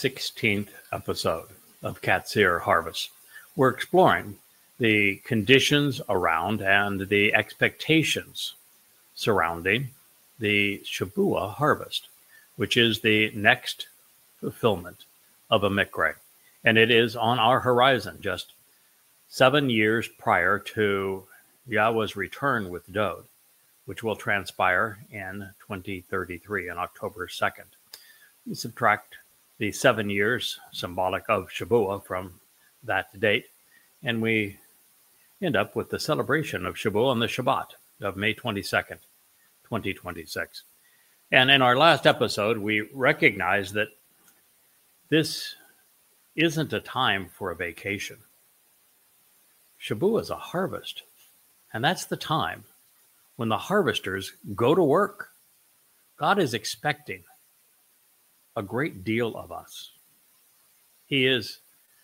16th episode of Katsir Harvest. We're exploring the conditions around and the expectations surrounding the Shavua harvest, which is the next fulfillment of a Mikra. And it is on our horizon, just 7 years prior to Yahweh's return with Dowd, which will transpire in 2033 on October 2nd. We subtract the 7 years symbolic of Shavua from that date, and we end up with the celebration of Shavua on the Shabbat of May 22nd, 2026. And in our last episode, we recognized that this isn't a time for a vacation. Shavua is a harvest, and that's the time when the harvesters go to work. God is expecting a great deal of us. He is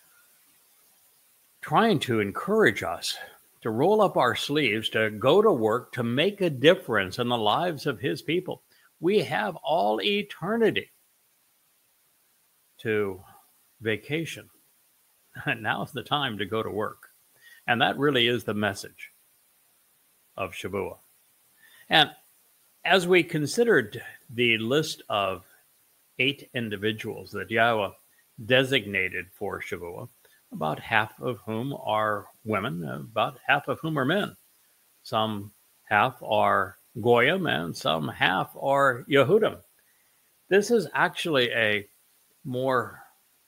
trying to encourage us to roll up our sleeves, to go to work, to make a difference in the lives of his people. We have all eternity to vacation. Now's the time to go to work. And that really is the message of Shavua. And as we considered the list of 8 individuals that Yahweh designated for Shavua, about half of whom are women, about half of whom are men. Some half are Goyim and some half are Yehudim. This is actually a more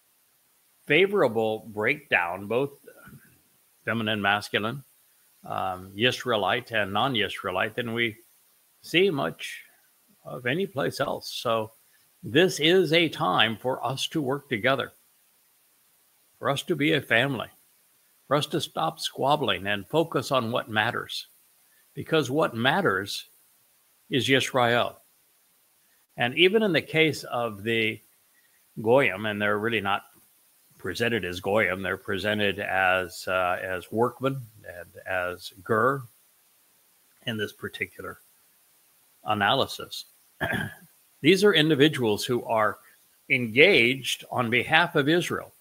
favorable breakdown, both feminine, masculine, Yisraelite and non-Yisraelite, than we see much of any place else. So this is a time for us to work together, for us to be a family, for us to stop squabbling and focus on what matters. Because what matters is Yisrael. And even in the case of the Goyim, and they're really not presented as Goyim, they're presented as workmen and as Ger in this particular analysis. These are individuals who are engaged on behalf of Israel.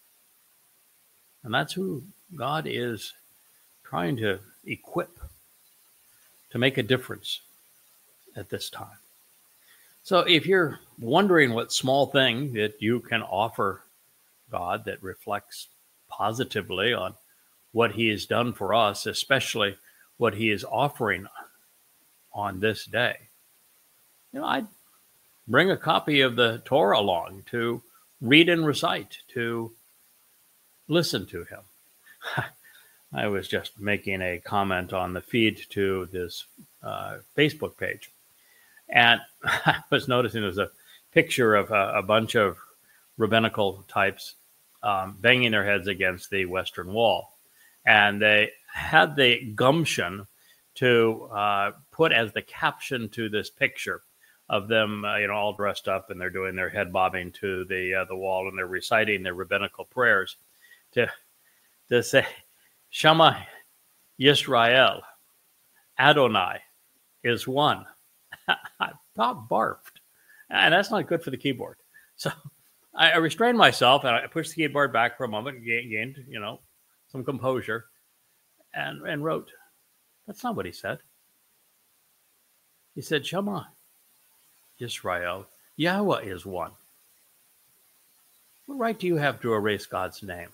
And that's who God is trying to equip to make a difference at this time. So if you're wondering what small thing that you can offer God that reflects positively on what he has done for us, especially what he is offering on this day, I'd bring a copy of the Torah along to read and recite, to listen to him. I was just making a comment on the feed to this Facebook page, and I was noticing there's a picture of a bunch of rabbinical types banging their heads against the Western Wall. And they had the gumption to put as the caption to this picture of them, all dressed up, and they're doing their head bobbing to the wall, and they're reciting their rabbinical prayers to say, Shema Yisrael, Adonai is one. I about barfed, and that's not good for the keyboard. So I restrained myself, and I pushed the keyboard back for a moment, and gained, some composure, and wrote, that's not what he said. He said, Shema Yisrael, Yahweh is one. What right do you have to erase God's name?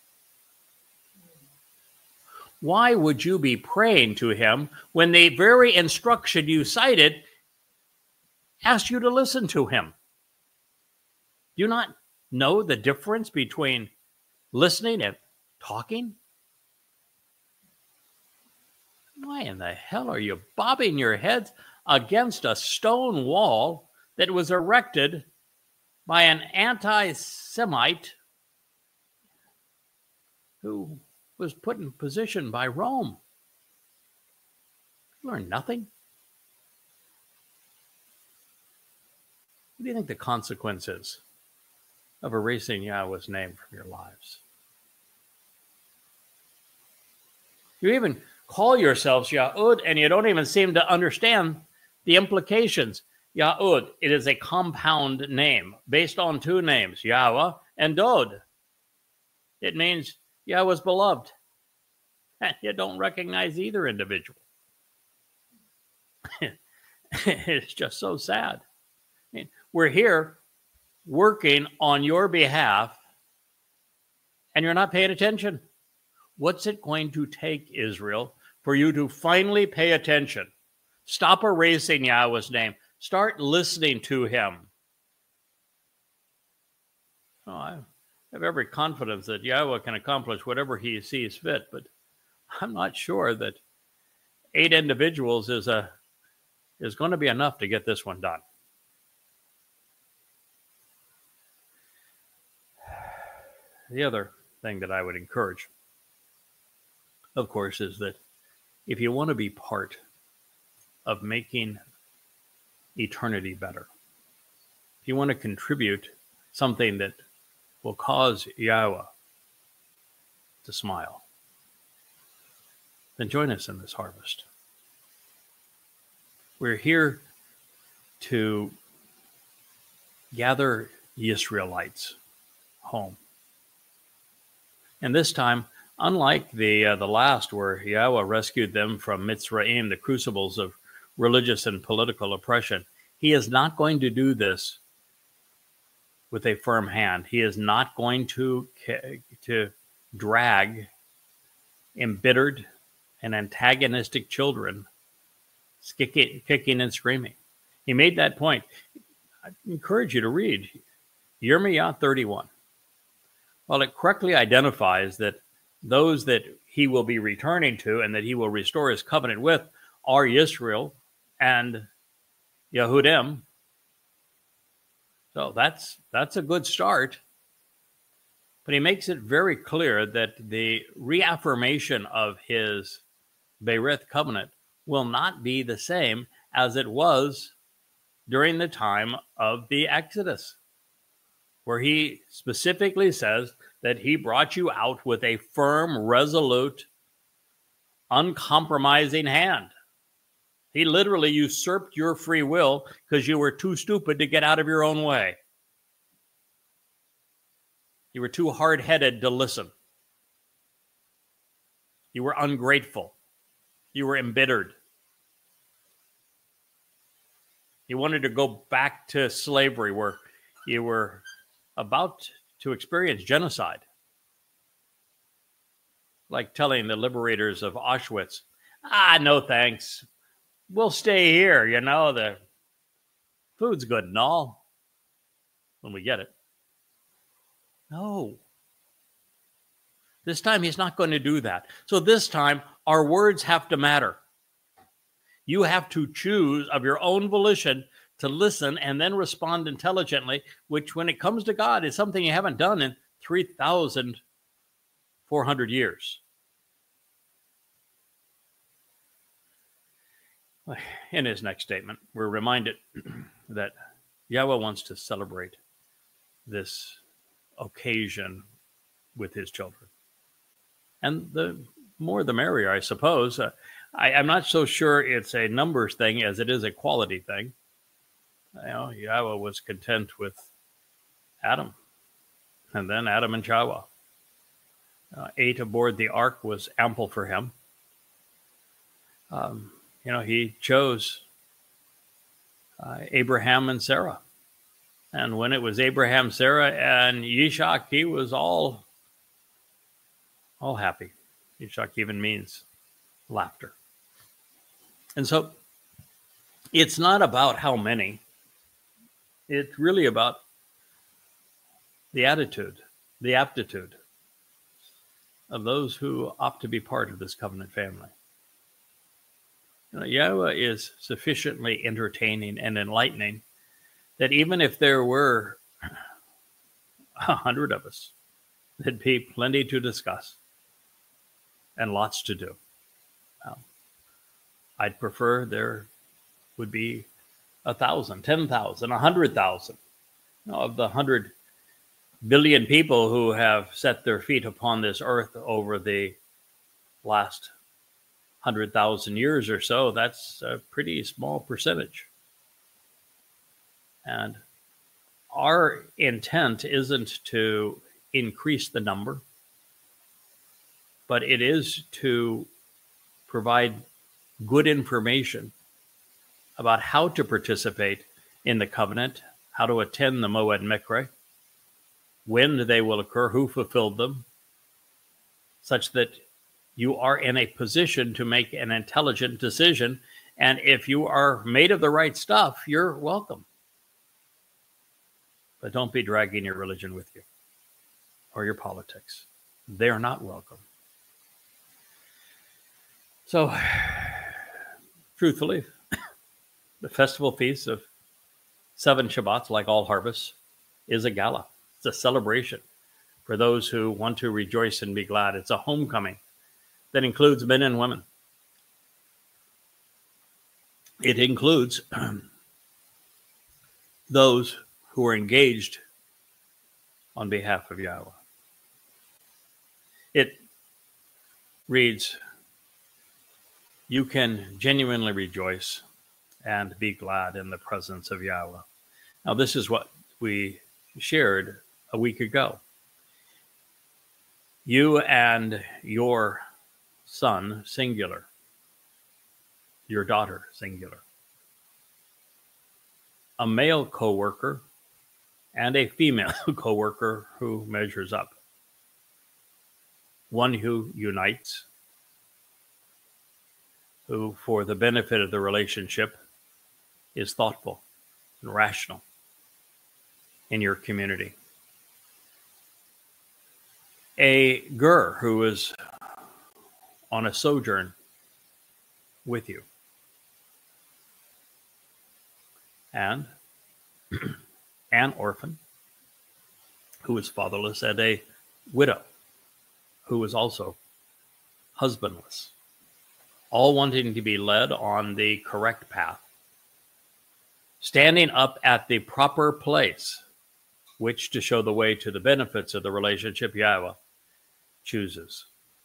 Why would you be praying to him when the very instruction you cited asked you to listen to him? Do you not know the difference between listening and talking? Why in the hell are you bobbing your heads against a stone wall that was erected by an anti-Semite who was put in position by Rome? You learn nothing. What do you think the consequence is of erasing Yahweh's name from your lives? You even call yourselves Yahud, and you don't even seem to understand the implications. Yahud, it is a compound name based on 2 names, Yahweh and Dod. It means Yahweh's beloved. And you don't recognize either individual. It's just so sad. I mean, we're here working on your behalf, and you're not paying attention. What's it going to take, Israel, for you to finally pay attention? Stop erasing Yahweh's name. Start listening to him. Oh, I have every confidence that Yahweh can accomplish whatever he sees fit, but I'm not sure that 8 individuals is going to be enough to get this one done. The other thing that I would encourage, of course, is that if you want to be part of making eternity better, if you want to contribute something that will cause Yahweh to smile, then join us in this harvest. We're here to gather Israelites home. And this time, unlike the last, where Yahweh rescued them from Mitzrayim, the crucibles of religious and political oppression, he is not going to do this with a firm hand. He is not going to drag embittered and antagonistic children kicking and screaming. He made that point. I encourage you to read Yirmiyah 31. While it correctly identifies that those that he will be returning to and that he will restore his covenant with are Yisrael and Yehudim. So that's a good start. But he makes it very clear that the reaffirmation of his Berith covenant will not be the same as it was during the time of the Exodus, where he specifically says that he brought you out with a firm, resolute, uncompromising hand. He literally usurped your free will because you were too stupid to get out of your own way. You were too hard-headed to listen. You were ungrateful. You were embittered. You wanted to go back to slavery where you were about to experience genocide. Like telling the liberators of Auschwitz, no thanks. We'll stay here, the food's good and all when we get it. No. This time he's not going to do that. So this time our words have to matter. You have to choose of your own volition to listen and then respond intelligently, which when it comes to God is something you haven't done in 3,400 years. In his next statement, we're reminded that Yahweh wants to celebrate this occasion with his children. And the more the merrier, I suppose. I'm not so sure it's a numbers thing as it is a quality thing. Yahweh was content with Adam, and then Adam and Chawah. 8 aboard the ark was ample for him. He chose Abraham and Sarah. And when it was Abraham, Sarah, and Yishak, he was all happy. Yishak even means laughter. And so it's not about how many. It's really about the attitude, the aptitude of those who opt to be part of this covenant family. Yahweh is sufficiently entertaining and enlightening that even if there were 100 of us, there'd be plenty to discuss and lots to do. I'd prefer there would be 1,000, 10,000, 100,000 of the 100 billion people who have set their feet upon this earth over the last 100,000 years or so. That's a pretty small percentage. And our intent isn't to increase the number, but it is to provide good information about how to participate in the covenant, how to attend the Moed Mikre, when they will occur, who fulfilled them, such that you are in a position to make an intelligent decision. And if you are made of the right stuff, you're welcome. But don't be dragging your religion with you or your politics. They're not welcome. So, truthfully, the festival feast of 7 Shabbats, like all harvests, is a gala. It's a celebration for those who want to rejoice and be glad. It's a homecoming that includes men and women. It includes those who are engaged on behalf of Yahweh. It reads, you can genuinely rejoice and be glad in the presence of Yahweh. Now, this is what we shared a week ago. You and your son, singular, your daughter, singular, a male co-worker and a female co-worker who measures up, one who unites, who, for the benefit of the relationship, is thoughtful and rational in your community. A ger who is on a sojourn with you. And an orphan who is fatherless, and a widow who is also husbandless, all wanting to be led on the correct path, standing up at the proper place, which to show the way to the benefits of the relationship Yahweh chooses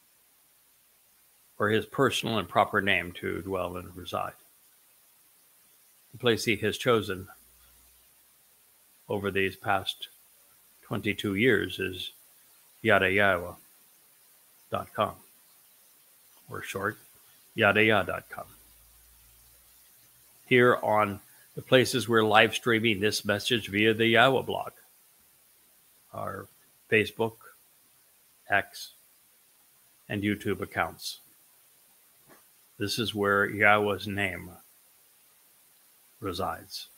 for his personal and proper name to dwell and reside. The place he has chosen over these past 22 years is yadayahweh.com, or short, yadayah.com. Here on the places we're live streaming this message via the Yahweh blog, our Facebook, X, and YouTube accounts. This is where Yahweh's name resides.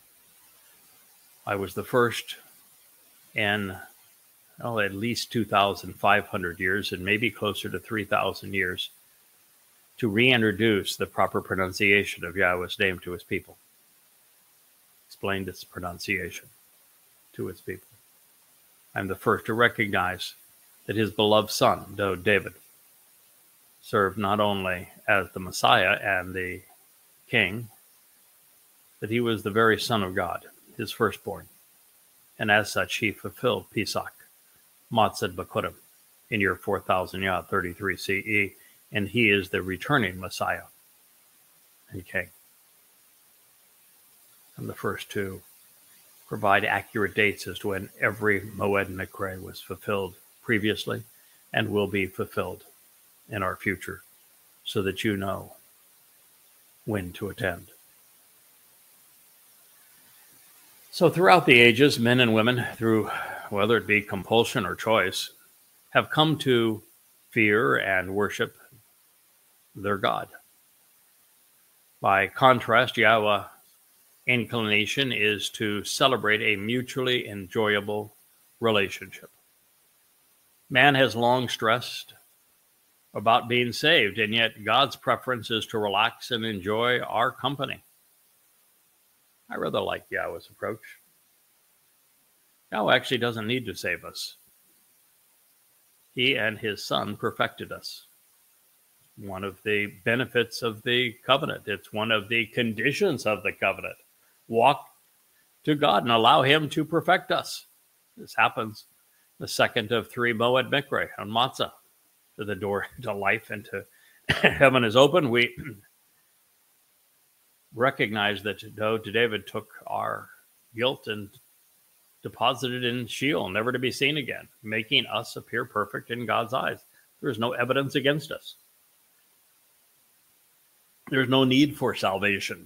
I was the first in at least 2,500 years, and maybe closer to 3,000 years, to reintroduce the proper pronunciation of Yahweh's name to his people. Explained its pronunciation to its people. I'm the first to recognize that his beloved son, David, served not only as the Messiah and the king, but he was the very Son of God, his firstborn. And as such, he fulfilled Pesach, Matzah B'Kurim, in year 4000 Yah, 33 CE, and he is the returning Messiah and king. I'm the first to provide accurate dates as to when every Moed Mikre was fulfilled previously and will be fulfilled in our future, so that you know when to attend. So throughout the ages, men and women, through whether it be compulsion or choice, have come to fear and worship their God. By contrast, Yahweh's inclination is to celebrate a mutually enjoyable relationship. Man has long stressed about being saved, and yet God's preference is to relax and enjoy our company. I rather like Yahweh's approach. Yahweh actually doesn't need to save us. He and his son perfected us. One of the benefits of the covenant. It's one of the conditions of the covenant. Walk to God and allow him to perfect us. This happens the second of 3 Moed Mikre on Matzah. To the door to life and to heaven is open. We recognize that though David took our guilt and deposited in Sheol, never to be seen again, making us appear perfect in God's eyes. There is no evidence against us. There's no need for salvation.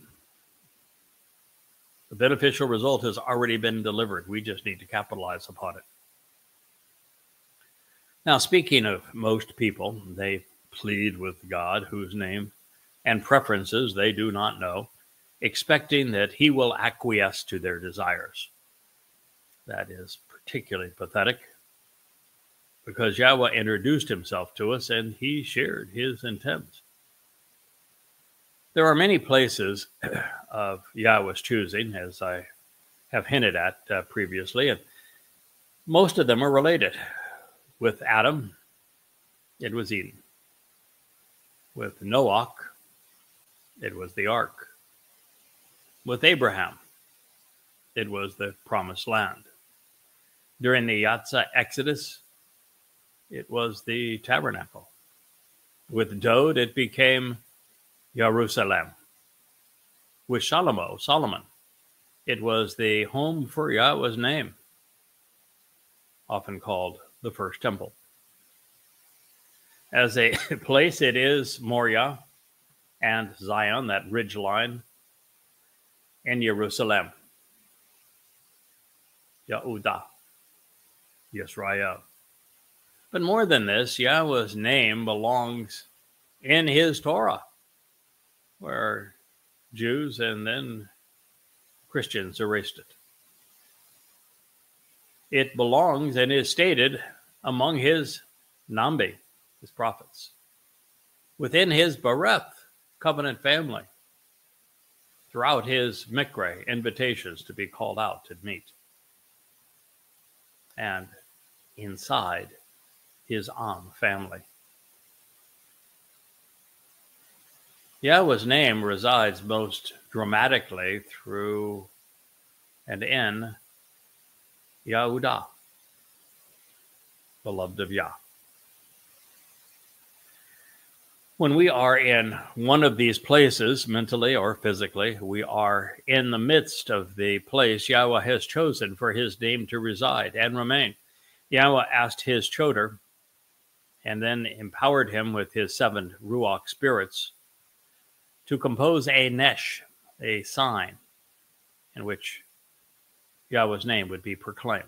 The beneficial result has already been delivered. We just need to capitalize upon it. Now, speaking of most people, they plead with God, whose name and preferences they do not know, expecting that he will acquiesce to their desires. That is particularly pathetic, because Yahweh introduced himself to us and he shared his intent. There are many places of Yahweh's choosing, as I have hinted at previously, and most of them are related. With Adam, it was Eden. With Noach, it was the ark. With Abraham, it was the promised land. During the Yatzah Exodus, it was the tabernacle. With Dod, it became Jerusalem. With Solomon, it was the home for Yahweh's name, often called the first temple. As a place, it is Moriah and Zion, that ridge line, and Jerusalem, Yehudah, Yisrael. But more than this, Yahweh's name belongs in his Torah, where Jews and then Christians erased it. It belongs and is stated among his Nambi, his prophets, within his Bereth covenant family, throughout his Mikre invitations to be called out to meet, and inside his Am family. Yahweh's name resides most dramatically through and in Yehudah, beloved of Yah. When we are in one of these places, mentally or physically, we are in the midst of the place Yahweh has chosen for his name to reside and remain. Yahweh asked his choder and then empowered him with his 7 Ruach spirits to compose a nesh, a sign, in which Yahweh's name would be proclaimed.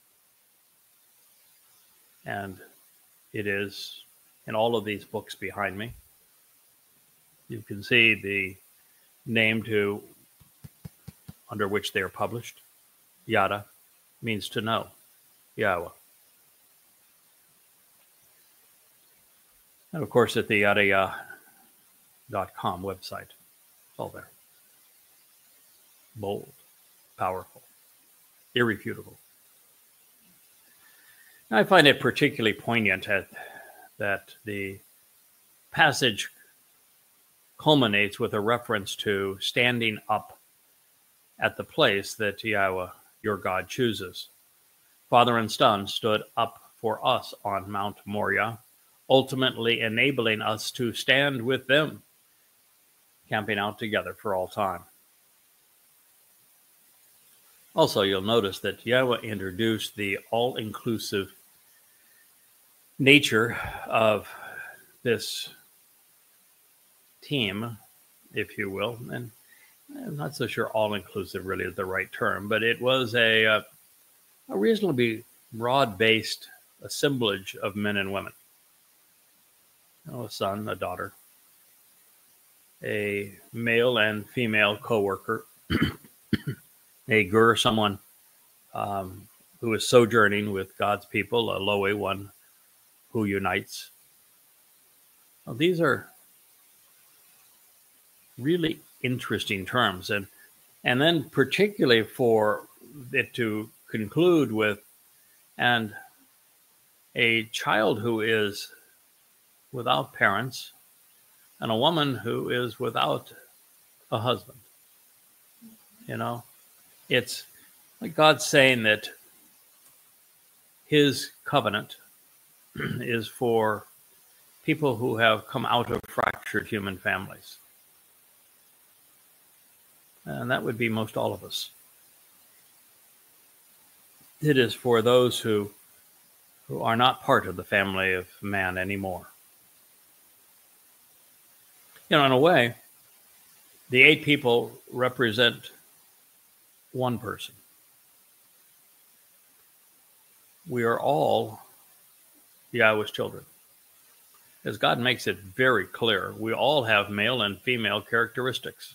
And it is in all of these books behind me. You can see the name under which they are published. Yada means to know, Yahweh. And of course, at the yadayah.com website, it's all there. Bold, powerful, irrefutable. I find it particularly poignant that the passage culminates with a reference to standing up at the place that Yahweh, your God, chooses. Father and Son stood up for us on Mount Moriah, ultimately enabling us to stand with them, camping out together for all time. Also, you'll notice that Yahweh introduced the all-inclusive nature of this team, if you will, and I'm not so sure all-inclusive really is the right term, but it was a reasonably broad-based assemblage of men and women. A son, a daughter, a male and female co-worker, a ger, someone who is sojourning with God's people, a loe, one who unites. Well, these are really interesting terms, and then particularly for it to conclude with, and a child who is without parents, and a woman who is without a husband. It's like God saying that his covenant is for people who have come out of fractured human families. And that would be most all of us. It is for those who are not part of the family of man anymore. In a way, the 8 people represent one person. We are all Yahweh's children. As God makes it very clear, we all have male and female characteristics.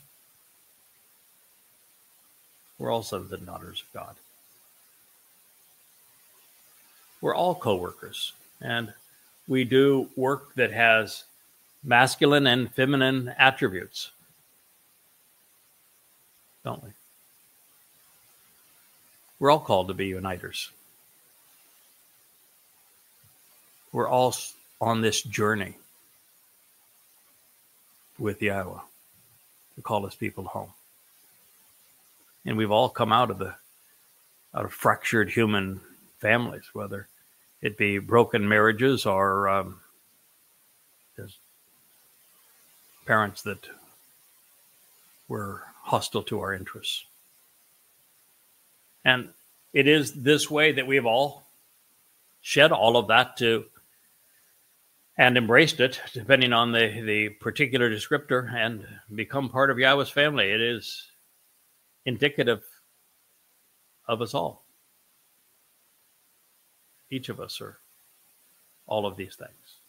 We're all sons and daughters of God. We're all co-workers, and we do work that has masculine and feminine attributes, don't we? We're all called to be uniters. We're all on this journey with Yahweh to call his people home. And we've all come out of fractured human families, whether it be broken marriages or parents that were hostile to our interests. And it is this way that we've all shed all of that and embraced it, depending on the particular descriptor, and become part of Yahweh's family. It is indicative of us all. Each of us are all of these things.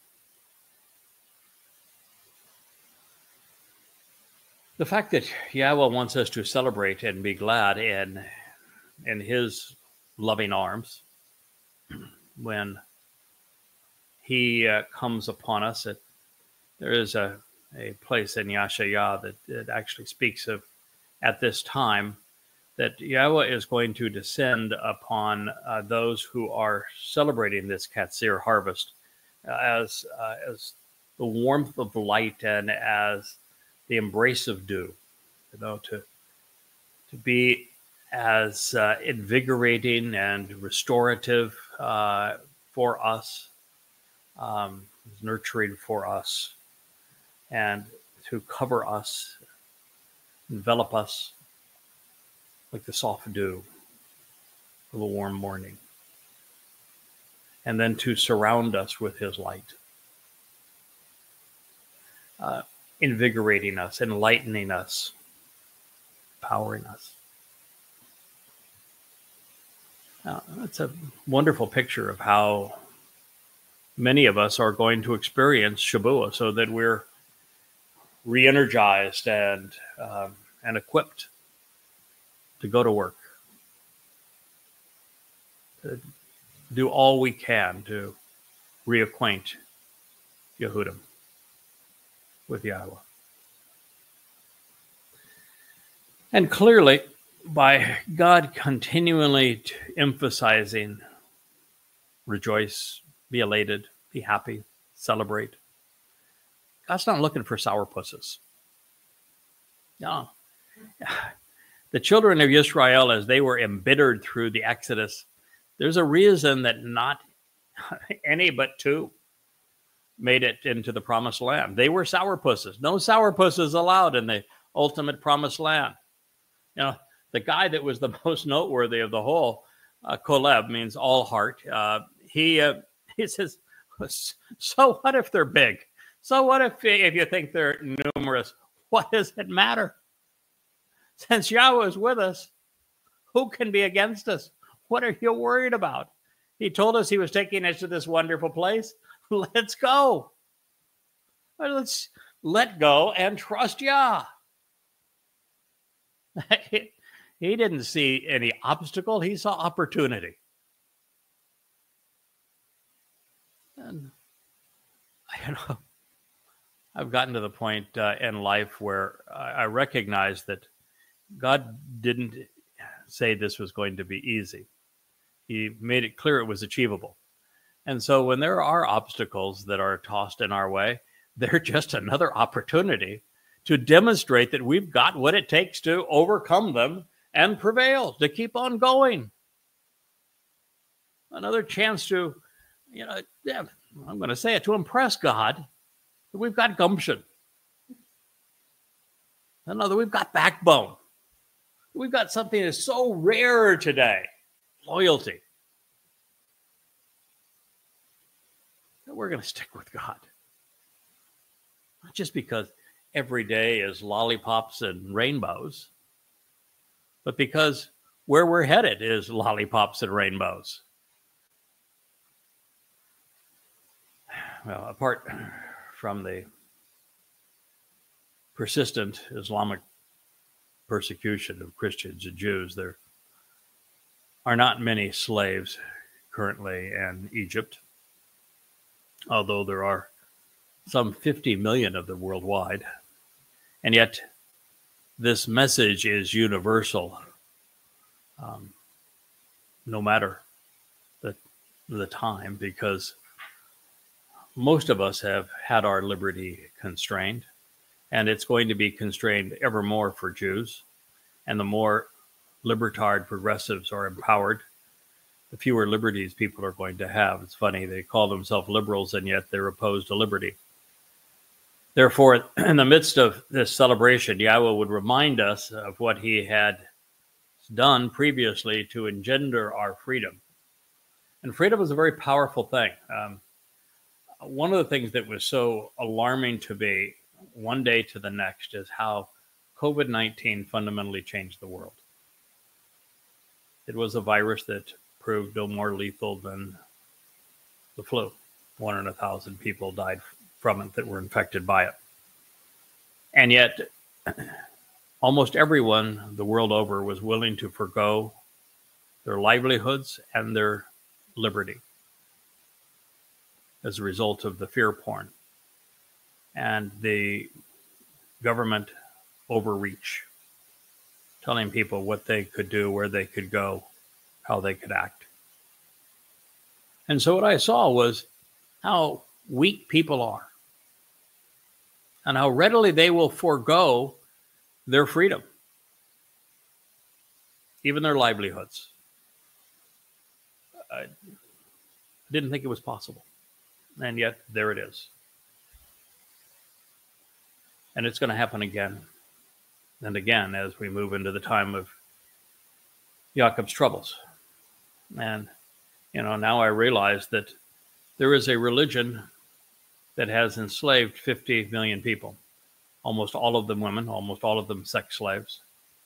The fact that Yahweh wants us to celebrate and be glad in his loving arms when he comes upon us. There is a place in Yashayah that actually speaks of, at this time, that Yahweh is going to descend upon those who are celebrating this Katsir harvest as the warmth of light and as the embrace of dew, to be as invigorating and restorative for us, nurturing for us, and to cover us, envelop us like the soft dew of a warm morning, and then to surround us with his light, invigorating us, enlightening us, empowering us. That's a wonderful picture of how many of us are going to experience Shabuah, so that we're re-energized and equipped to go to work, to do all we can to reacquaint Yehudim with Yahweh. And clearly, by God continually emphasizing, rejoice, be elated, be happy, celebrate, God's not looking for sourpusses. No. The children of Israel, as they were embittered through the Exodus, there's a reason that not any but 2 made it into the promised land. They were sourpusses. No sourpusses allowed in the ultimate promised land. The guy that was the most noteworthy of the whole, Koleb, means all heart. He says, so what if they're big? So what if you think they're numerous? What does it matter? Since Yahweh is with us, who can be against us? What are you worried about? He told us he was taking us to this wonderful place. Let's go. Let's let go and trust Yah. He didn't see any obstacle. He saw opportunity. And I've gotten to the point in life where I recognize that God didn't say this was going to be easy. He made it clear it was achievable. And so when there are obstacles that are tossed in our way, they're just another opportunity to demonstrate that we've got what it takes to overcome them and prevail, to keep on going. Another chance to, I'm going to say it, to impress God. We've got gumption. Another, we've got backbone. We've got something that's so rare today, loyalty. we're going to stick with God. Not just because every day is lollipops and rainbows, but because where we're headed is lollipops and rainbows. Well, apart from the persistent Islamic persecution of Christians and Jews, there are not many slaves currently in Egypt, although there are some 50 million of them worldwide. And yet, this message is universal, no matter the time, because most of us have had our liberty constrained, and it's going to be constrained ever more for Jews. And the more libertard progressives are empowered, the fewer liberties people are going to have. It's funny, they call themselves liberals, and yet they're opposed to liberty. Therefore, in the midst of this celebration, Yahweh would remind us of what he had done previously to engender our freedom. And freedom is a very powerful thing. One of the things that was so alarming to me one day to the next is how COVID-19 fundamentally changed the world. It was a virus that proved no more lethal than the flu. 1 in 1,000 people died from it that were infected by it. And yet, almost everyone the world over was willing to forgo their livelihoods and their liberty as a result of the fear porn and the government overreach, telling people what they could do, where they could go, how they could act. And so what I saw was how weak people are and how readily they will forego their freedom, even their livelihoods. I didn't think it was possible. And yet, there it is. And it's going to happen again and again as we move into the time of Jacob's troubles. And, now I realize that there is a religion that has enslaved 50 million people, almost all of them women, almost all of them sex slaves.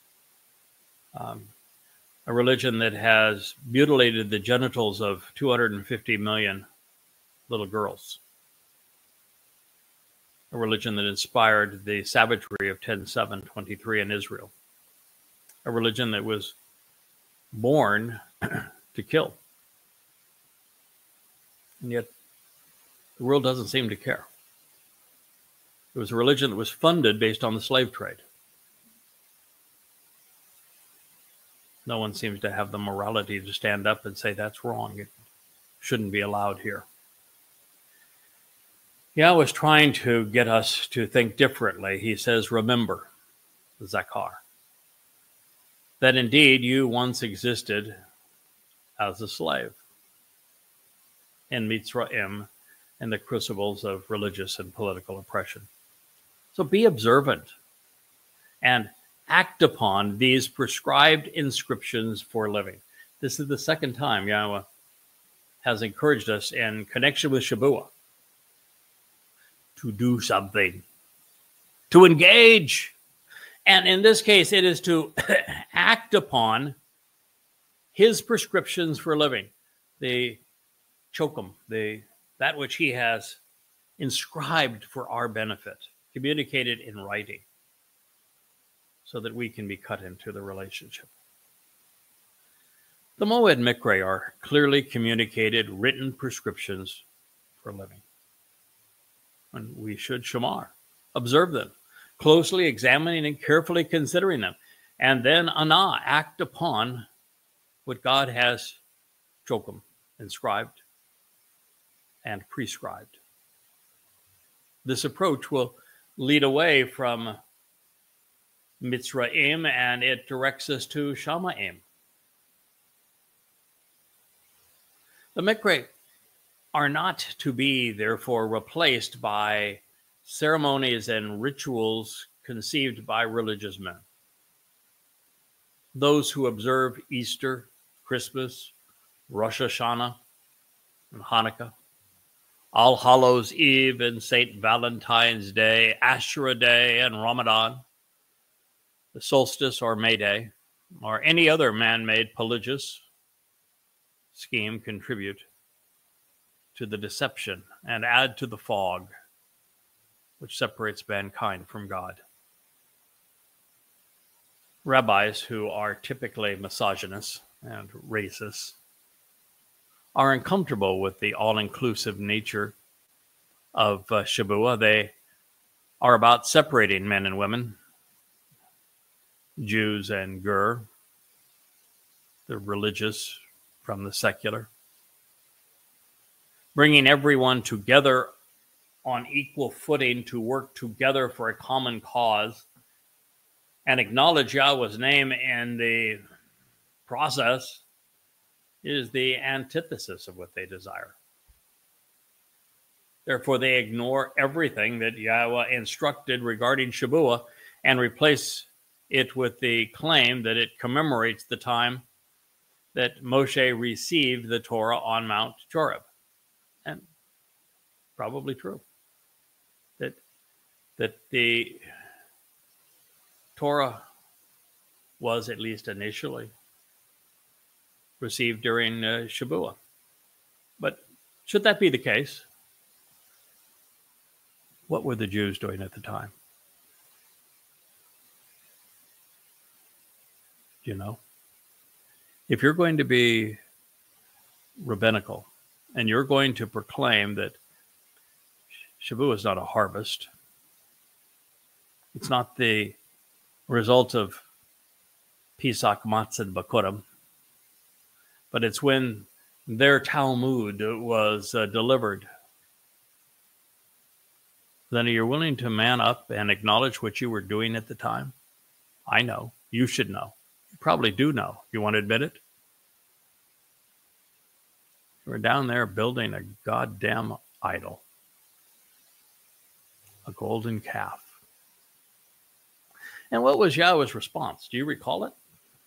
A religion that has mutilated the genitals of 250 million little girls. A religion that inspired the savagery of 10/7/23 in Israel. A religion that was born to kill. And yet, the world doesn't seem to care. It was a religion that was funded based on the slave trade. No one seems to have the morality to stand up and say that's wrong. It shouldn't be allowed here. Yahweh was trying to get us to think differently. He says, remember, Zakar, that indeed you once existed as a slave in Mitzrayim, in the crucibles of religious and political oppression. So be observant and act upon these prescribed inscriptions for living. This is the second time Yahweh has encouraged us in connection with Shabuah to do something, to engage. And in this case, it is to act upon his prescriptions for living, the chokum, that which he has inscribed for our benefit, communicated in writing, so that we can be cut into the relationship. The Moed Mikre are clearly communicated written prescriptions for living. And we should shamar, observe them, closely examining and carefully considering them. And then ana, act upon what God has chokum, inscribed and prescribed. This approach will lead away from Mitzrayim, and it directs us to Shamaim. The Mikre are not to be, therefore, replaced by ceremonies and rituals conceived by religious men. Those who observe Easter, Christmas, Rosh Hashanah, and Hanukkah All Hallows Eve and St. Valentine's Day, Ashura Day and Ramadan, the solstice or May Day, or any other man-made religious scheme contribute to the deception and add to the fog which separates mankind from God. Rabbis who are typically misogynist and racist are uncomfortable with the all-inclusive nature of Shavua. They are about separating men and women, Jews and Gur, the religious from the secular, bringing everyone together on equal footing to work together for a common cause and acknowledge Yahweh's name in the process is the antithesis of what they desire. Therefore, they ignore everything that Yahweh instructed regarding Shavua and replace it with the claim that it commemorates the time that Moshe received the Torah on Mount Joreb. And probably true. That the Torah was, at least initially, received during Shavua. But should that be the case, what were the Jews doing at the time? You know, if you're going to be rabbinical and you're going to proclaim that Shavua is not a harvest, it's not the result of Pesach, Matzah, and Bakurim, but it's when their Talmud was delivered, then are you willing to man up and acknowledge what you were doing at the time? I know. You should know. You probably do know. You want to admit it? You were down there building a goddamn idol, a golden calf. And what was Yahweh's response? Do you recall it?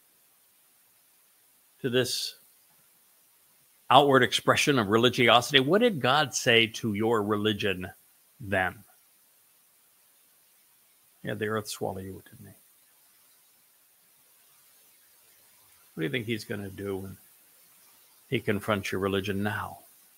To this outward expression of religiosity, what did God say to your religion then? Yeah, the earth swallow you, didn't he? What do you think he's going to do when he confronts your religion now?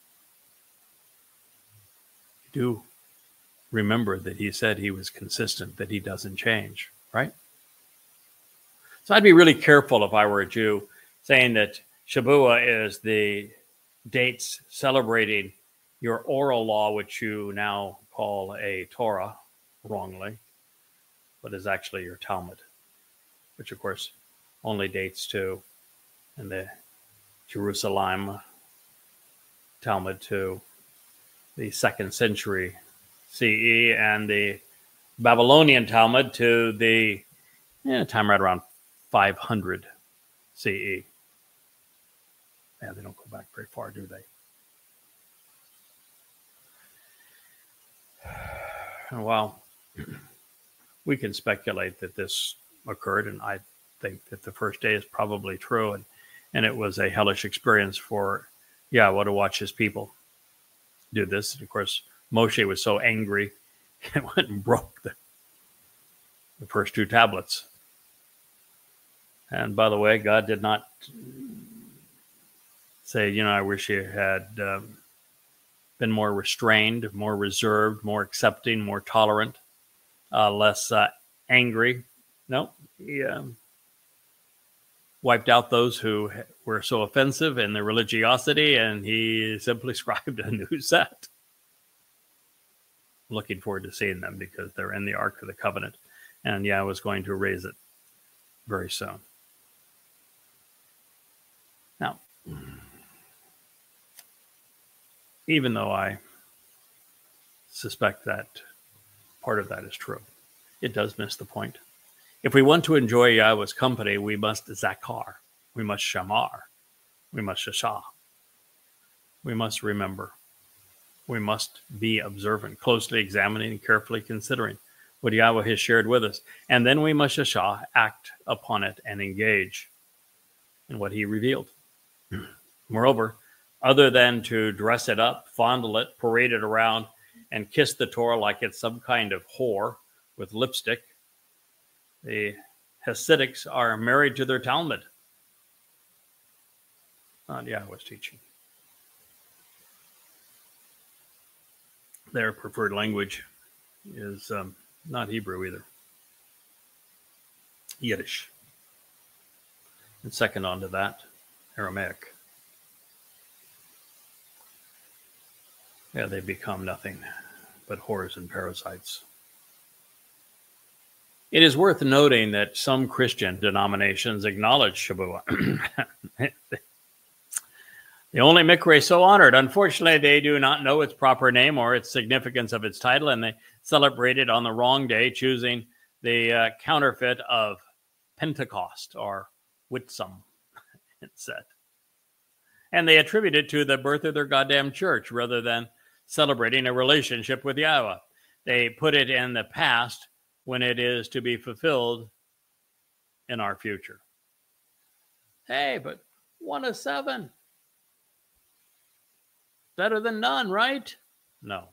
Do remember that he said he was consistent, that he doesn't change, right? So I'd be really careful if I were a Jew saying that Shavua is the dates celebrating your oral law, which you now call a Torah, wrongly, but is actually your Talmud, which of course only dates to, in the Jerusalem Talmud, to the 2nd century CE, and the Babylonian Talmud to the time right around 500 CE. Yeah, they don't go back very far, do they? And while we can speculate that this occurred, and I think that the first day is probably true, and it was a hellish experience for Yahweh to watch his people do this. And of course, Moshe was so angry and went and broke the first 2 tablets. And by the way, God did not say, I wish you had been more restrained, more reserved, more accepting, more tolerant, less angry. No, he wiped out those who were so offensive in their religiosity, and he simply scribed a new set. Looking forward to seeing them because they're in the Ark of the Covenant, and I was going to raise it very soon. Now, even though I suspect that part of that is true, it does miss the point. If we want to enjoy Yahweh's company, we must zakar, we must shamar, we must shashah, we must remember, we must be observant, closely examining, and carefully considering what Yahweh has shared with us. And then we must shashah, act upon it, and engage in what he revealed. Moreover, other than to dress it up, fondle it, parade it around, and kiss the Torah like it's some kind of whore with lipstick. The Hasidics are married to their Talmud, not Yahweh's teaching. Their preferred language is not Hebrew either, Yiddish. And second on to that, Aramaic. Yeah, they become nothing but whores and parasites. It is worth noting that some Christian denominations acknowledge Shabuah. The only Mikre so honored. Unfortunately, they do not know its proper name or its significance of its title, and they celebrate it on the wrong day, choosing the counterfeit of Pentecost or Whitsun instead. And they attribute it to the birth of their goddamn church rather than celebrating a relationship with Yahweh. They put it in the past when it is to be fulfilled in our future. Hey, but 1 of 7. Better than none, right? No.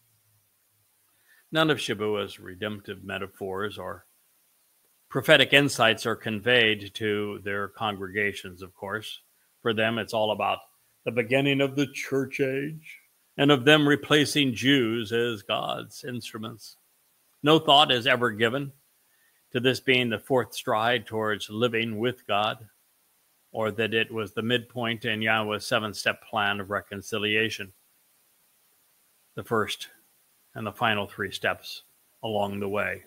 None of Shabuah's redemptive metaphors or prophetic insights are conveyed to their congregations, of course. For them, it's all about the beginning of the church age and of them replacing Jews as God's instruments. No thought is ever given to this being the fourth stride towards living with God, or that it was the midpoint in Yahweh's 7-step plan of reconciliation. The first and the final 3 steps along the way,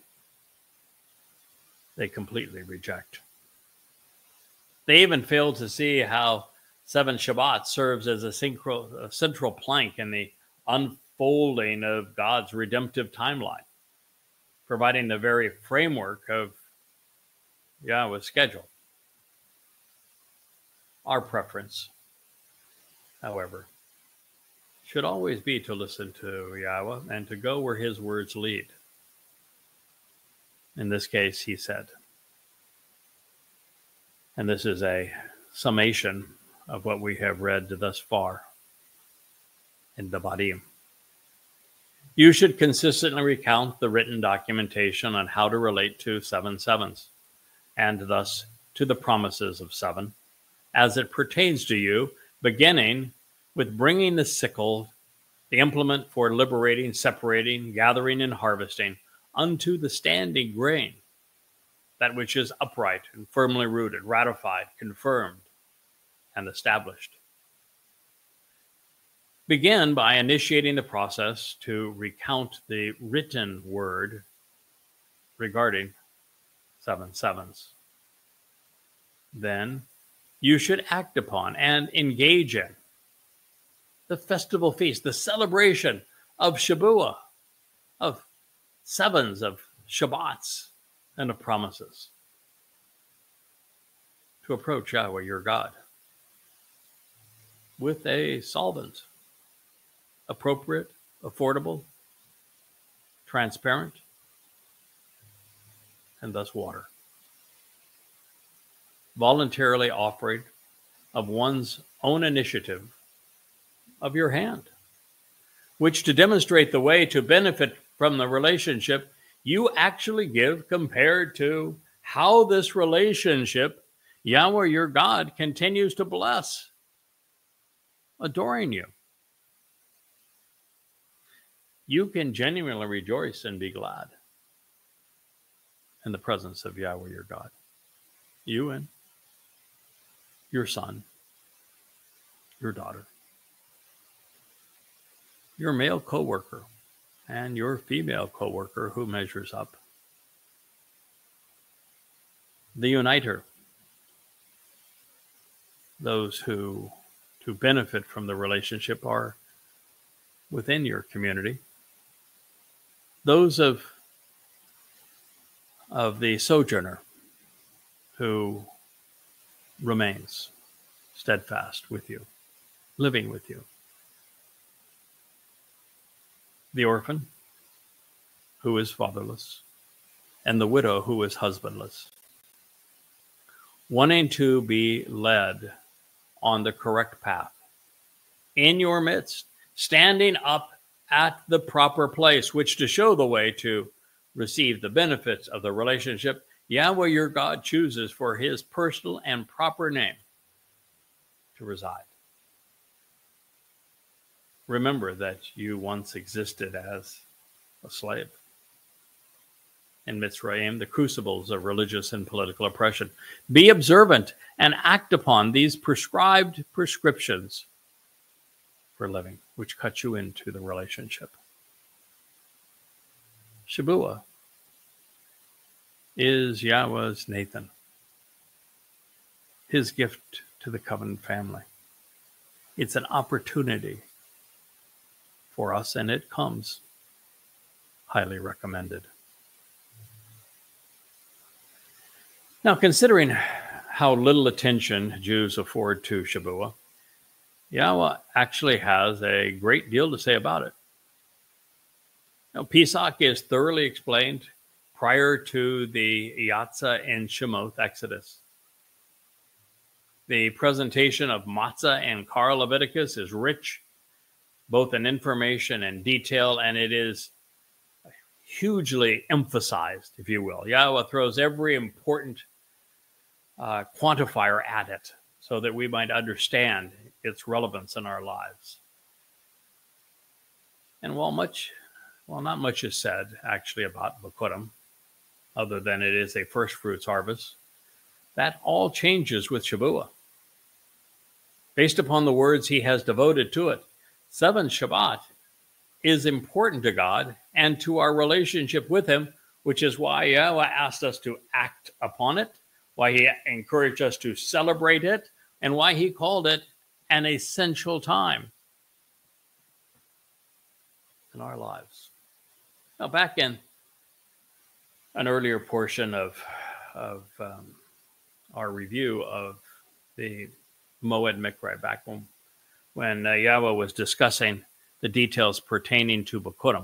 they completely reject. They even fail to see how 7 Shabbat serves as a central plank in the unfolding of God's redemptive timeline, providing the very framework of Yahweh's schedule. Our preference, however, should always be to listen to Yahweh and to go where his words lead. In this case, he said, and this is a summation of what we have read thus far in Devarim. You should consistently recount the written documentation on how to relate to 7 sevens, and thus to the promises of 7, as it pertains to you, beginning with bringing the sickle, the implement for liberating, separating, gathering, and harvesting, unto the standing grain, that which is upright and firmly rooted, ratified, confirmed, and established. Begin by initiating the process to recount the written word regarding 7 sevens. Then you should act upon and engage in the festival feast, the celebration of Shabuah, of 7s, of Shabbats, and of promises, to approach Yahweh your God with a solvent, appropriate, affordable, transparent, and thus water. Voluntarily offered of one's own initiative of your hand, which to demonstrate the way to benefit from the relationship you actually give compared to how this relationship, Yahweh your God, continues to bless, adoring you. You can genuinely rejoice and be glad in the presence of Yahweh your God. You and your son, your daughter, your male coworker, and your female coworker who measures up. The uniter, those who to benefit from the relationship are within your community. Those of the sojourner who remains steadfast with you, living with you. The orphan who is fatherless, and the widow who is husbandless, wanting to be led on the correct path in your midst, standing up at the proper place, which to show the way to receive the benefits of the relationship Yahweh your God chooses for his personal and proper name to reside. Remember that you once existed as a slave in Mitzrayim, the crucibles of religious and political oppression. Be observant and act upon these prescribed prescriptions for living, which cut you into the relationship. Shabuah is Yahweh's Nathan, his gift to the covenant family. It's an opportunity for us, and it comes highly recommended. Now, considering how little attention Jews afford to Shabuah, Yahweh actually has a great deal to say about it. Now, Pesach is thoroughly explained prior to the Yatzah and Shemoth Exodus. The presentation of Matzah and Kar Leviticus is rich, both in information and detail, and it is hugely emphasized, if you will. Yahweh throws every important quantifier at it so that we might understand its relevance in our lives. And while not much is said actually about Bikurim, other than it is a first fruits harvest, that all changes with Shabuah. Based upon the words he has devoted to it, 7 Shabbat is important to God and to our relationship with him, which is why Yahweh asked us to act upon it, why he encouraged us to celebrate it, and why he called it an essential time in our lives. Now, back in an earlier portion of our review of the Moed Mikra, back when Yahweh was discussing the details pertaining to Bikurim,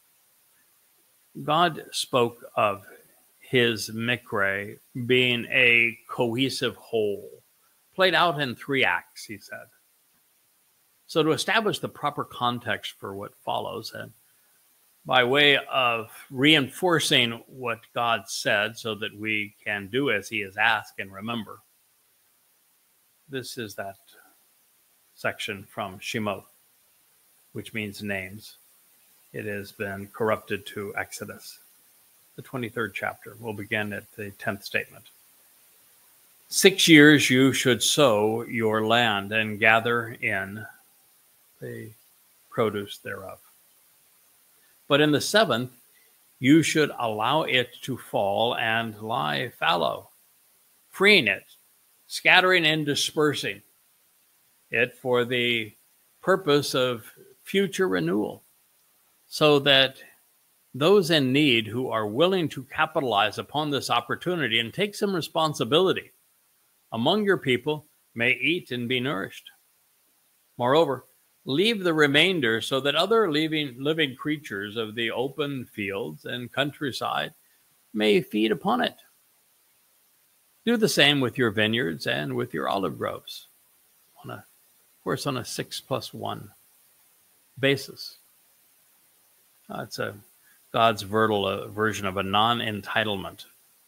God spoke of his Mikra being a cohesive whole, played out in 3 acts, he said. So to establish the proper context for what follows, and by way of reinforcing what God said so that we can do as he has asked and remember, this is that section from Shemoth, which means names. It has been corrupted to Exodus, the 23rd chapter. We'll begin at the 10th statement. 6 years you should sow your land and gather in the produce thereof. But in the 7th, you should allow it to fall and lie fallow, freeing it, scattering and dispersing it for the purpose of future renewal, so that those in need who are willing to capitalize upon this opportunity and take some responsibility among your people may eat and be nourished. Moreover, leave the remainder so that other living creatures of the open fields and countryside may feed upon it. Do the same with your vineyards and with your olive groves, on a 6+1 basis. It's God's version of a non-entitlement.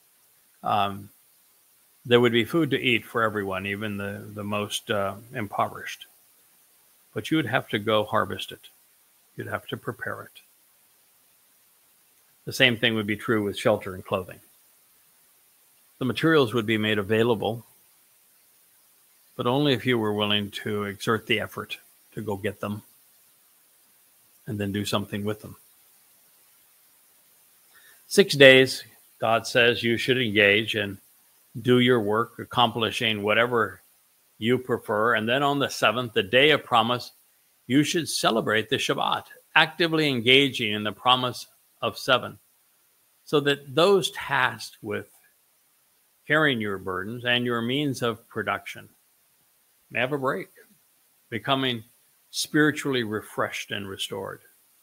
There would be food to eat for everyone, even the most impoverished. But you would have to go harvest it. You'd have to prepare it. The same thing would be true with shelter and clothing. The materials would be made available, but only if you were willing to exert the effort to go get them and then do something with them. 6 days, God says, you should engage and do your work, accomplishing whatever you prefer. And then on the 7th, the day of promise, you should celebrate the Shabbat, actively engaging in the promise of 7, so that those tasked with carrying your burdens and your means of production may have a break, becoming spiritually refreshed and restored.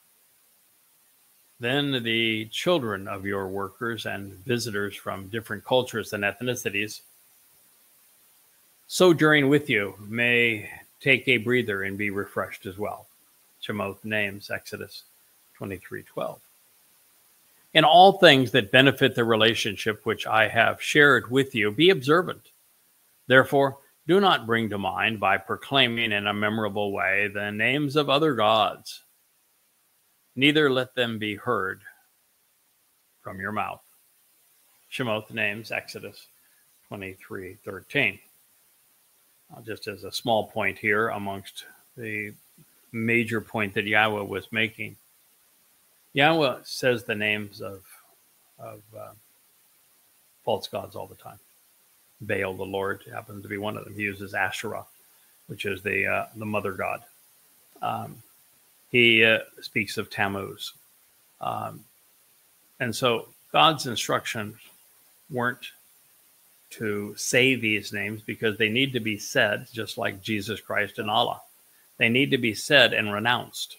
Then the children of your workers and visitors from different cultures and ethnicities sojourning with you may take a breather and be refreshed as well. Shemoth names, Exodus 23:12. In all things that benefit the relationship which I have shared with you, be observant. Therefore, do not bring to mind by proclaiming in a memorable way the names of other gods. Neither let them be heard from your mouth. Shemoth names, Exodus 23:13. Just as a small point here amongst the major point that Yahweh was making, Yahweh says the names of false gods all the time. Baal, the Lord, happens to be one of them. He uses Asherah, which is the mother god. He speaks of Tammuz. And so God's instructions weren't to say these names because they need to be said, just like Jesus Christ and Allah. They need to be said and renounced.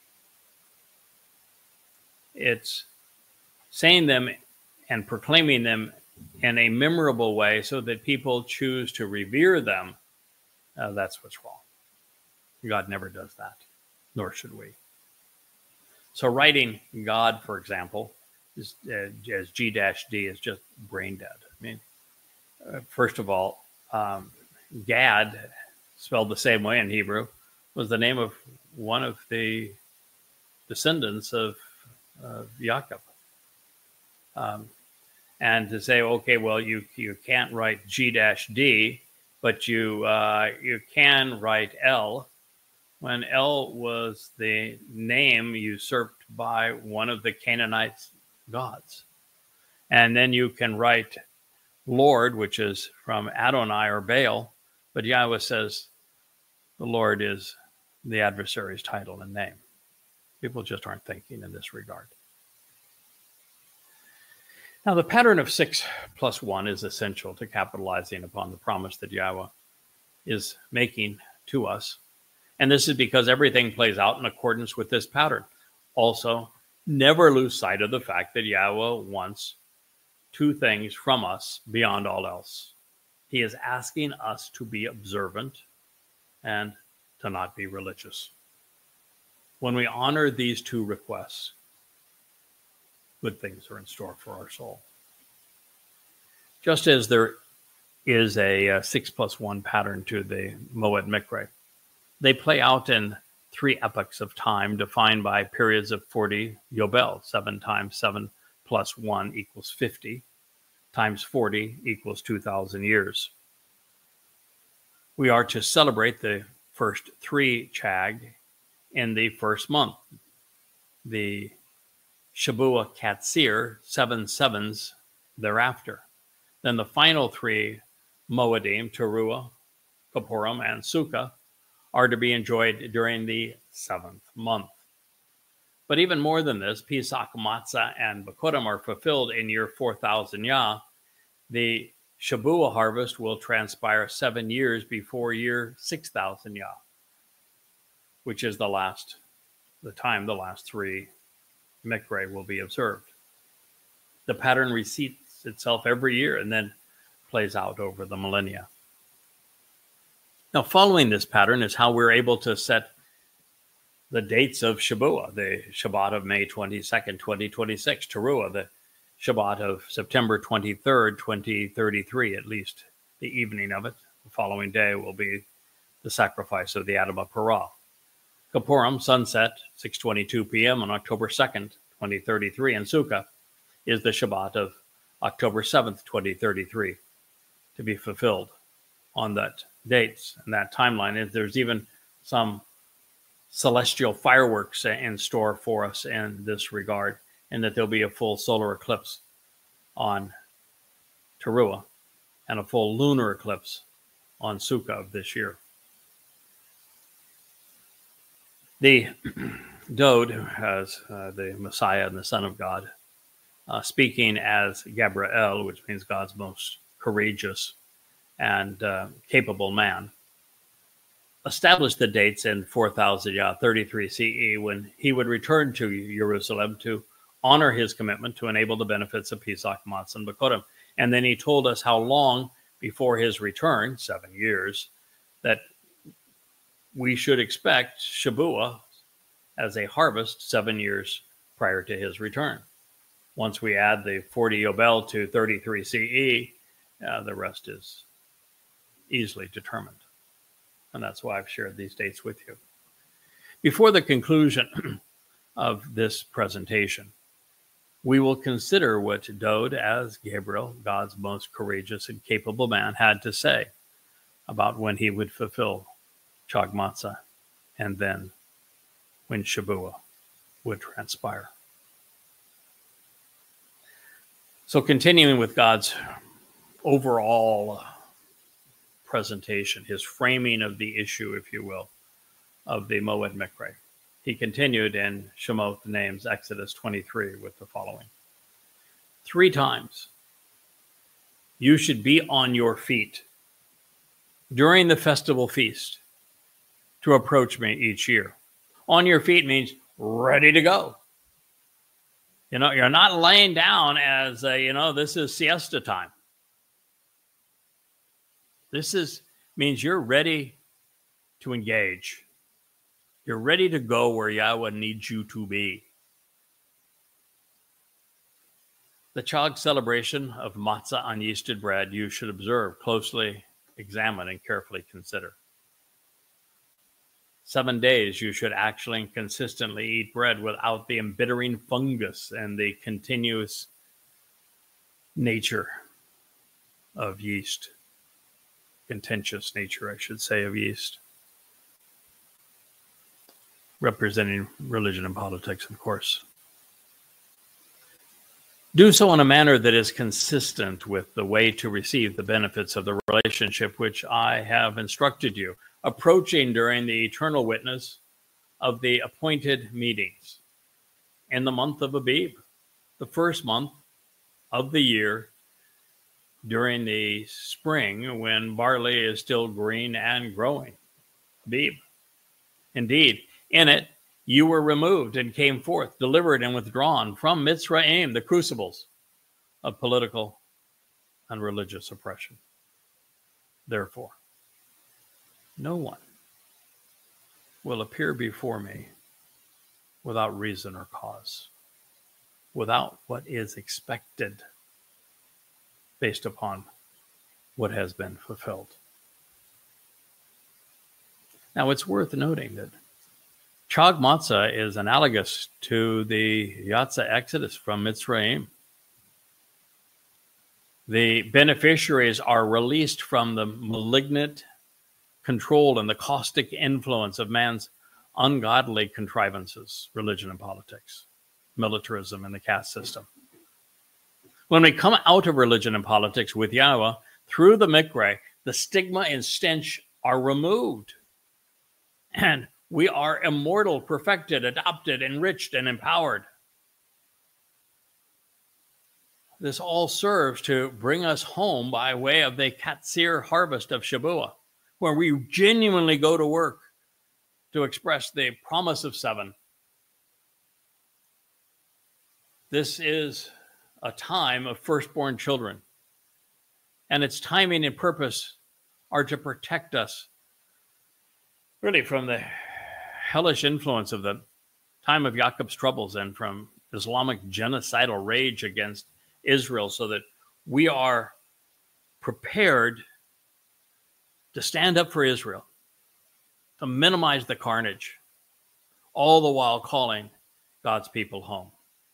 It's saying them and proclaiming them in a memorable way so that people choose to revere them. That's what's wrong. God never does that, nor should we. So writing God, for example, is, as G-D is just brain dead. I mean, first of all, Gad, spelled the same way in Hebrew, was the name of one of the descendants of Jacob. And to say, okay, well, you can't write G-D, but you can write L, when El was the name usurped by one of the Canaanite gods. And then you can write Lord, which is from Adonai or Baal, but Yahweh says the Lord is the adversary's title and name. People just aren't thinking in this regard. Now, the pattern of 6+1 is essential to capitalizing upon the promise that Yahweh is making to us. And this is because everything plays out in accordance with this pattern. Also, never lose sight of the fact that Yahweh wants two things from us beyond all else. He is asking us to be observant and to not be religious. When we honor these two requests, good things are in store for our soul. Just as there is a 6+1 pattern to the Moed Mikre, they play out in 3 epochs of time defined by periods of 40 Yobel. 7 times 7 plus 1 equals 50, times 40 equals 2,000 years. We are to celebrate the first 3 Chag in the first month. The Shabua Katsir, 7 sevens thereafter. Then the final 3 Moedim, Teruah, Kippurim, and Sukkah, are to be enjoyed during the 7th month. But even more than this, Pesach, Matzah, and Bikurim are fulfilled in year 4,000 Yah. The Shabua harvest will transpire 7 years before year 6,000 Yah, which is the last 3 Mikre will be observed. The pattern repeats itself every year and then plays out over the millennia. Now, following this pattern is how we're able to set the dates of Shabua, the Shabbat of May 22nd, 2026, Teruah, the Shabbat of September 23rd, 2033, at least the evening of it. The following day will be the sacrifice of the Adamah Parah. Kippurim, sunset, 6:22 p.m. on October 2nd, 2033, and Sukkah is the Shabbat of October 7th, 2033, to be fulfilled on that dates and that timeline. There's even some celestial fireworks in store for us in this regard, and that there'll be a full solar eclipse on Teruah and a full lunar eclipse on Sukkah of this year. The Dode has the Messiah and the Son of God, speaking as Gabriel, which means God's most courageous and capable man, established the dates in 4033 CE when he would return to Jerusalem to honor his commitment to enable the benefits of Pesach, Matzah, and Bikurim. And then he told us how long before his return, 7 years, that we should expect Shabuah as a harvest 7 years prior to his return. Once we add the 40 Yobel to 33 CE, the rest is easily determined. And that's why I've shared these dates with you. Before the conclusion of this presentation, we will consider what Dowd, as Gabriel, God's most courageous and capable man, had to say about when he would fulfill Chag Matzah, and then when Shabuah would transpire. So continuing with God's overall presentation, his framing of the issue, if you will, of the Moed Mikre, he continued in Shemot, names, Exodus 23, with the following. 3 times you should be on your feet during the festival feast to approach me each year. On your feet means ready to go. You know, you're not laying down as, this is siesta time. Means you're ready to engage. You're ready to go where Yahweh needs you to be. The Chag celebration of matzah unyeasted bread you should observe, closely examine, and carefully consider. 7 days you should actually and consistently eat bread without the embittering fungus and the continuous nature of yeast. Contentious nature, I should say, of yeast. Representing religion and politics, of course. Do so in a manner that is consistent with the way to receive the benefits of the relationship which I have instructed you, approaching during the eternal witness of the appointed meetings in the month of Abib, the first month of the year during the spring when barley is still green and growing. Abib. Indeed, in it you were removed and came forth, delivered and withdrawn from Mitzrayim, the crucibles of political and religious oppression. Therefore, no one will appear before me without reason or cause, without what is expected based upon what has been fulfilled. Now, it's worth noting that Chag Matzah is analogous to the Yatsa Exodus from Mitzrayim. The beneficiaries are released from the malignant control and the caustic influence of man's ungodly contrivances, religion and politics, militarism and the caste system. When we come out of religion and politics with Yahweh, through the Mikre, the stigma and stench are removed. And we are immortal, perfected, adopted, enriched, and empowered. This all serves to bring us home by way of the Katsir harvest of Shabuah, where we genuinely go to work to express the promise of 7. This is a time of firstborn children, and its timing and purpose are to protect us really from the hellish influence of the time of Jacob's troubles and from Islamic genocidal rage against Israel, so that we are prepared to stand up for Israel, to minimize the carnage, all the while calling God's people home.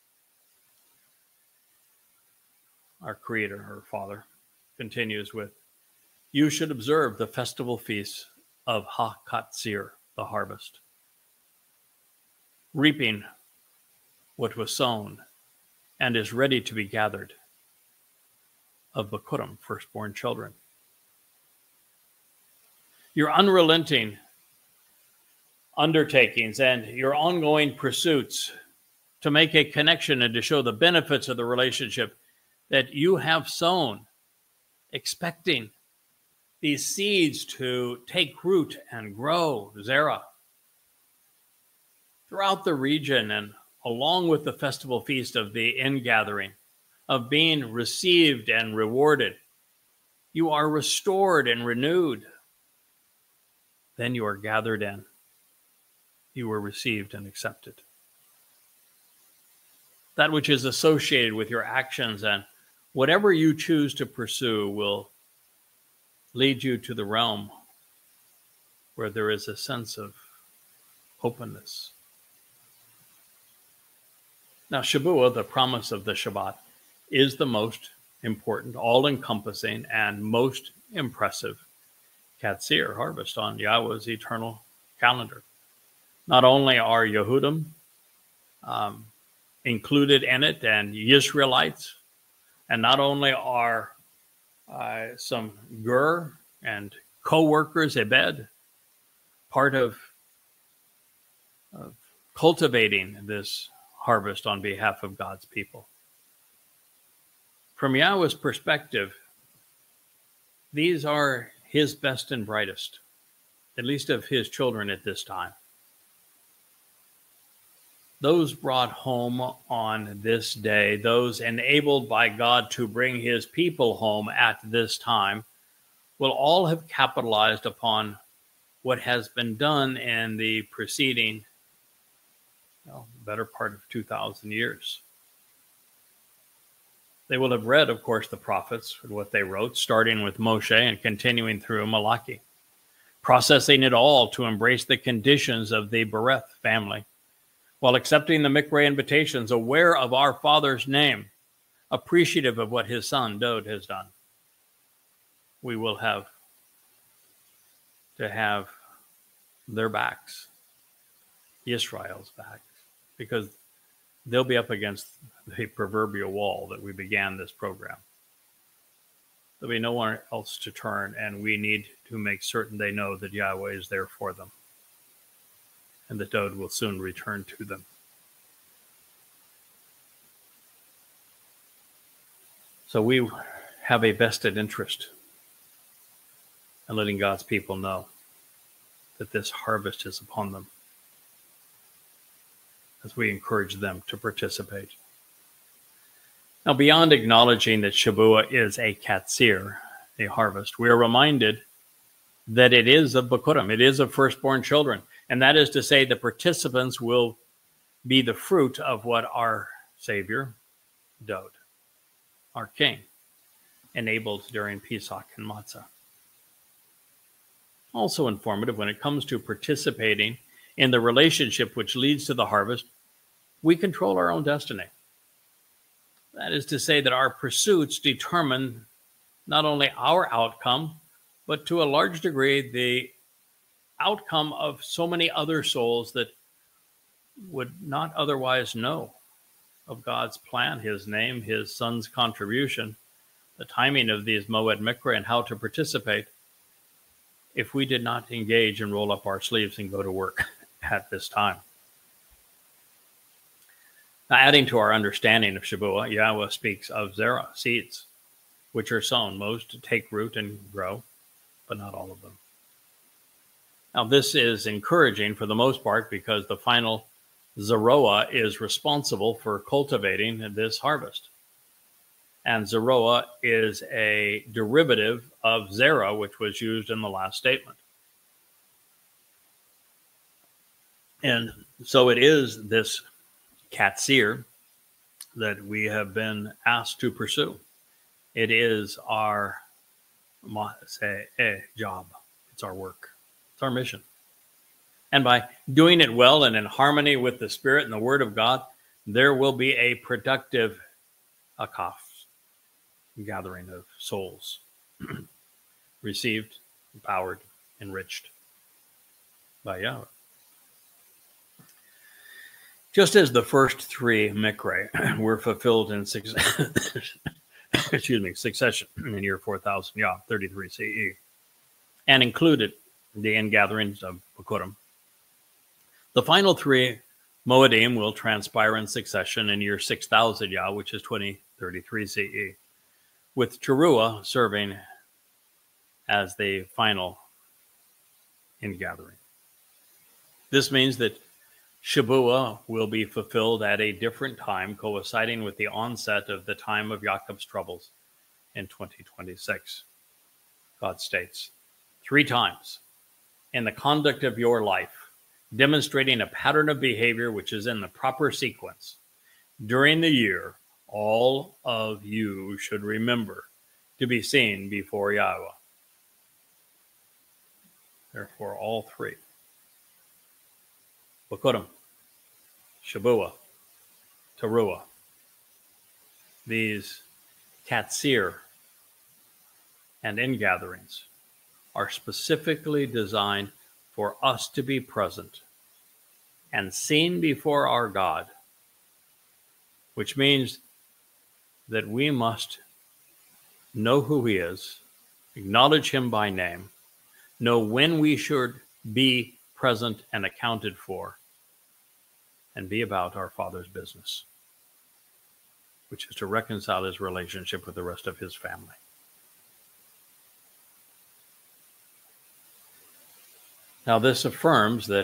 Our Creator, our Father, continues with, you should observe the festival feasts of Ha-Katsir, the harvest, reaping what was sown and is ready to be gathered of Bikurim, firstborn children. Your unrelenting undertakings and your ongoing pursuits to make a connection and to show the benefits of the relationship that you have sown, expecting these seeds to take root and grow, Zerah, throughout the region, and along with the festival feast of the ingathering, of being received and rewarded, you are restored and renewed. then you are gathered in. You are received and accepted. That which is associated with your actions and whatever you choose to pursue will lead you to the realm where there is a sense of openness. Now, Shavuot, the promise of the Shabbat, is the most important, all-encompassing, and most impressive Katsir harvest on Yahweh's eternal calendar. Not only are Yehudim included in it and Israelites, and not only are some Gur and co-workers, Ebed, part of cultivating this harvest on behalf of God's people. From Yahweh's perspective, these are his best and brightest, at least of his children at this time. Those brought home on this day, those enabled by God to bring his people home at this time, will all have capitalized upon what has been done in the preceding, better part of 2,000 years. They will have read, of course, the prophets and what they wrote, starting with Moshe and continuing through Malachi, processing it all to embrace the conditions of the Bereth family, while accepting the Mikra invitations, aware of our Father's name, appreciative of what his son, Dod, has done. We will have to have their backs, Israel's backs, because they'll be up against the proverbial wall that we began this program. There'll be no one else to turn, and we need to make certain they know that Yahweh is there for them, and that Dod will soon return to them. So we have a vested interest in letting God's people know that this harvest is upon them, as we encourage them to participate. Now, beyond acknowledging that Shavuot is a katsir, a harvest, we are reminded that it is of Bikurim, it is of firstborn children. And that is to say, the participants will be the fruit of what our Savior, Dod, our King, enabled during Pesach and Matzah. Also informative when it comes to participating in the relationship which leads to the harvest, we control our own destiny. That is to say that our pursuits determine not only our outcome, but to a large degree, the outcome of so many other souls that would not otherwise know of God's plan, his name, his son's contribution, the timing of these Moed Mikra, and how to participate if we did not engage and roll up our sleeves and go to work at this time. Now, adding to our understanding of Shavuot, Yahweh speaks of Zerah, seeds, which are sown. Most take root and grow, but not all of them. Now, this is encouraging for the most part because the final Zeroah is responsible for cultivating this harvest. And Zeroah is a derivative of Zerah, which was used in the last statement. And so it is this katsir that we have been asked to pursue. It is our job. It's our work. It's our mission. And by doing it well and in harmony with the Spirit and the Word of God, there will be a productive akaf, gathering of souls, received, empowered, enriched by Yahweh. Just as the first three Mikra were fulfilled in succession in year 4000, 33 CE, and included the ingatherings of Bikurim, the final three Moedim will transpire in succession in year 6000, which is 2033 CE, with Teruah serving as the final ingathering. This means that Shavuot will be fulfilled at a different time, coinciding with the onset of the time of Jacob's troubles in 2026. God states 3 times in the conduct of your life, demonstrating a pattern of behavior which is in the proper sequence. During the year, all of you should remember to be seen before Yahweh. Therefore, all three, Bikurim, Shavua, Teruah, these Katsir and ingatherings are specifically designed for us to be present and seen before our God, which means that we must know who he is, acknowledge him by name, know when we should be present and accounted for, and be about our Father's business, which is to reconcile his relationship with the rest of his family. Now, this affirms that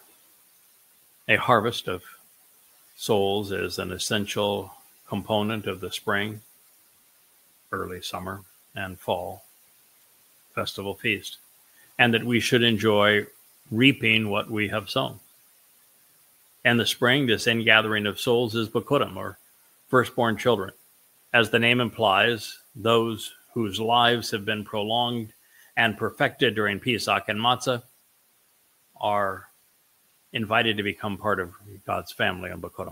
a harvest of souls is an essential component of the spring, early summer, and fall festival feast, and that we should enjoy reaping what we have sown. And the spring, this ingathering of souls, is Bikurim, or firstborn children. As the name implies, those whose lives have been prolonged and perfected during Pesach and Matzah are invited to become part of God's family on Bikurim.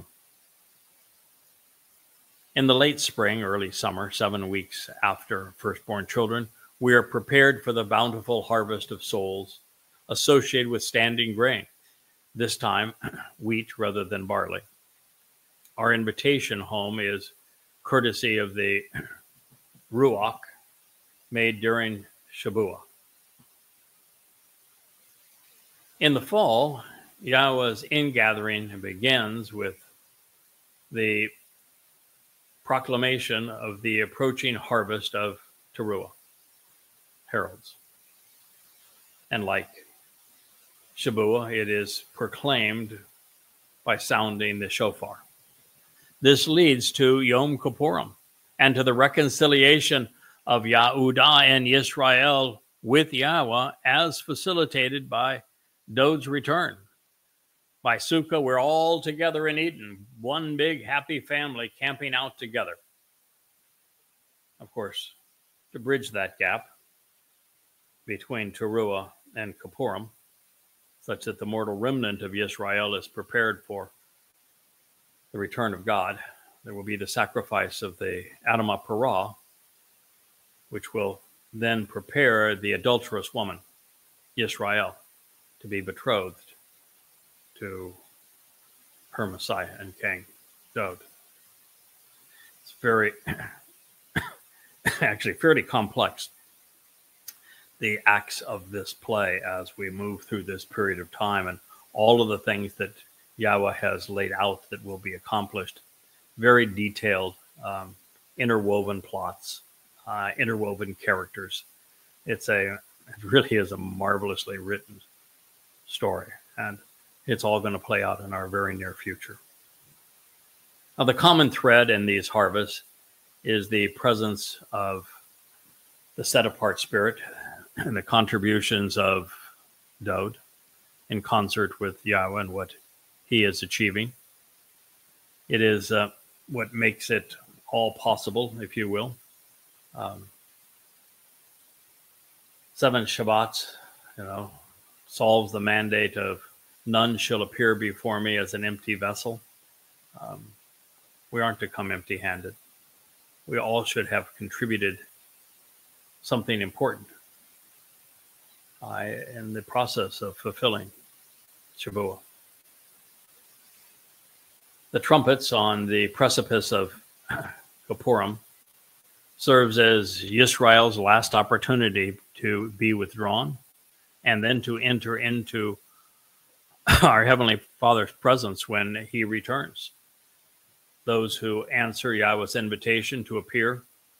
In the late spring, early summer, 7 weeks after firstborn children, we are prepared for the bountiful harvest of souls associated with standing grain, this time wheat rather than barley. Our invitation home is courtesy of the Ruach made during Shavua. In the fall, Yahweh's ingathering begins with the proclamation of the approaching harvest of Teruah, heralds. And like Shavua, it is proclaimed by sounding the shofar. This leads to Yom Kippurim and to the reconciliation of Yahudah and Yisrael with Yahweh as facilitated by Dod's return. By Sukkah, we're all together in Eden, one big happy family camping out together. Of course, to bridge that gap between Teruah and Kippurim, such that the mortal remnant of Yisrael is prepared for the return of God, there will be the sacrifice of the Adamah Parah, which will then prepare the adulterous woman, Yisrael, to be betrothed to her Messiah and King, Dod. It's very, actually fairly complex, the acts of this play as we move through this period of time and all of the things that Yahweh has laid out that will be accomplished. Very detailed, interwoven plots, interwoven characters. It really is a marvelously written story, and it's all going to play out in our very near future. Now, the common thread in these harvests is the presence of the set-apart spirit and the contributions of Dod in concert with Yahweh and what he is achieving. It is what makes it all possible, if you will. 7 Shabbats, solves the mandate of none shall appear before me as an empty vessel. We aren't to come empty-handed. We all should have contributed something important in the process of fulfilling Shavua. The trumpets on the precipice of Kippurim serves as Yisrael's last opportunity to be withdrawn and then to enter into our Heavenly Father's presence when he returns. Those who answer Yahweh's invitation to appear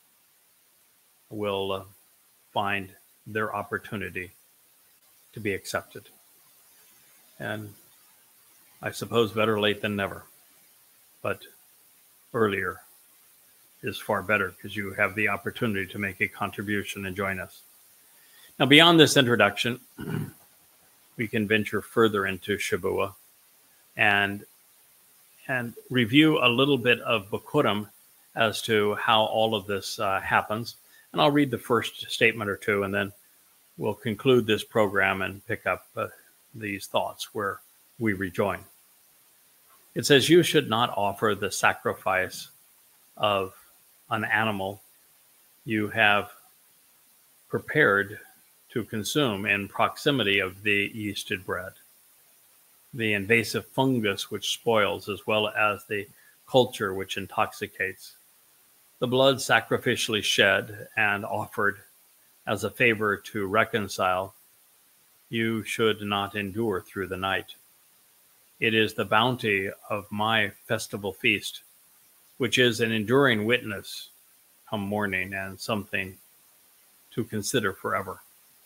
will find their opportunity to be accepted. And I suppose better late than never, but earlier is far better because you have the opportunity to make a contribution and join us. Now, beyond this introduction, we can venture further into Shavua and review a little bit of Bikurim as to how all of this happens. And I'll read the first statement or two, and then we'll conclude this program and pick up these thoughts where we rejoin. It says, "You should not offer the sacrifice of an animal you have prepared to consume in proximity of the yeasted bread. The invasive fungus which spoils, as well as the culture which intoxicates. The blood sacrificially shed and offered as a favor to reconcile, you should not endure through the night. It is the bounty of my festival feast, which is an enduring witness come morning and something to consider forever.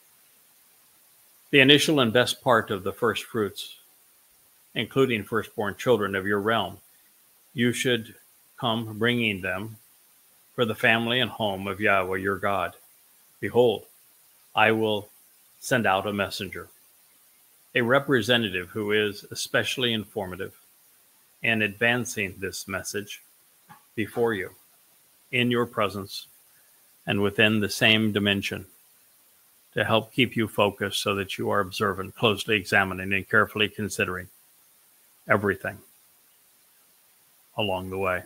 The initial and best part of the first fruits, including firstborn children of your realm, you should come bringing them for the family and home of Yahweh your God. Behold, I will send out a messenger, a representative who is especially informative and advancing this message before you, in your presence and within the same dimension, to help keep you focused so that you are observant, closely examining, and carefully considering everything along the way.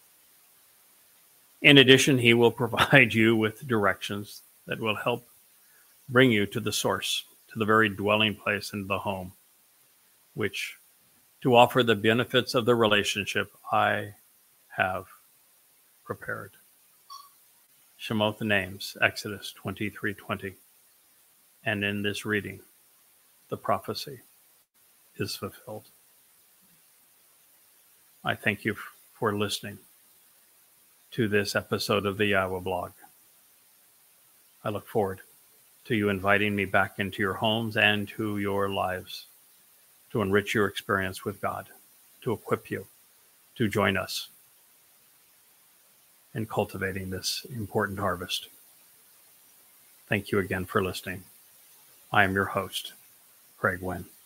In addition, he will provide you with directions that will help bring you to the source, to the very dwelling place and the home, which to offer the benefits of the relationship I have prepared." Shemot, the names, Exodus 23:20. And in this reading, the prophecy is fulfilled. I thank you for listening to this episode of the Yahweh blog. I look forward to you inviting me back into your homes and to your lives to enrich your experience with God, to equip you to join us in cultivating this important harvest. Thank you again for listening. I am your host, Craig Wynn.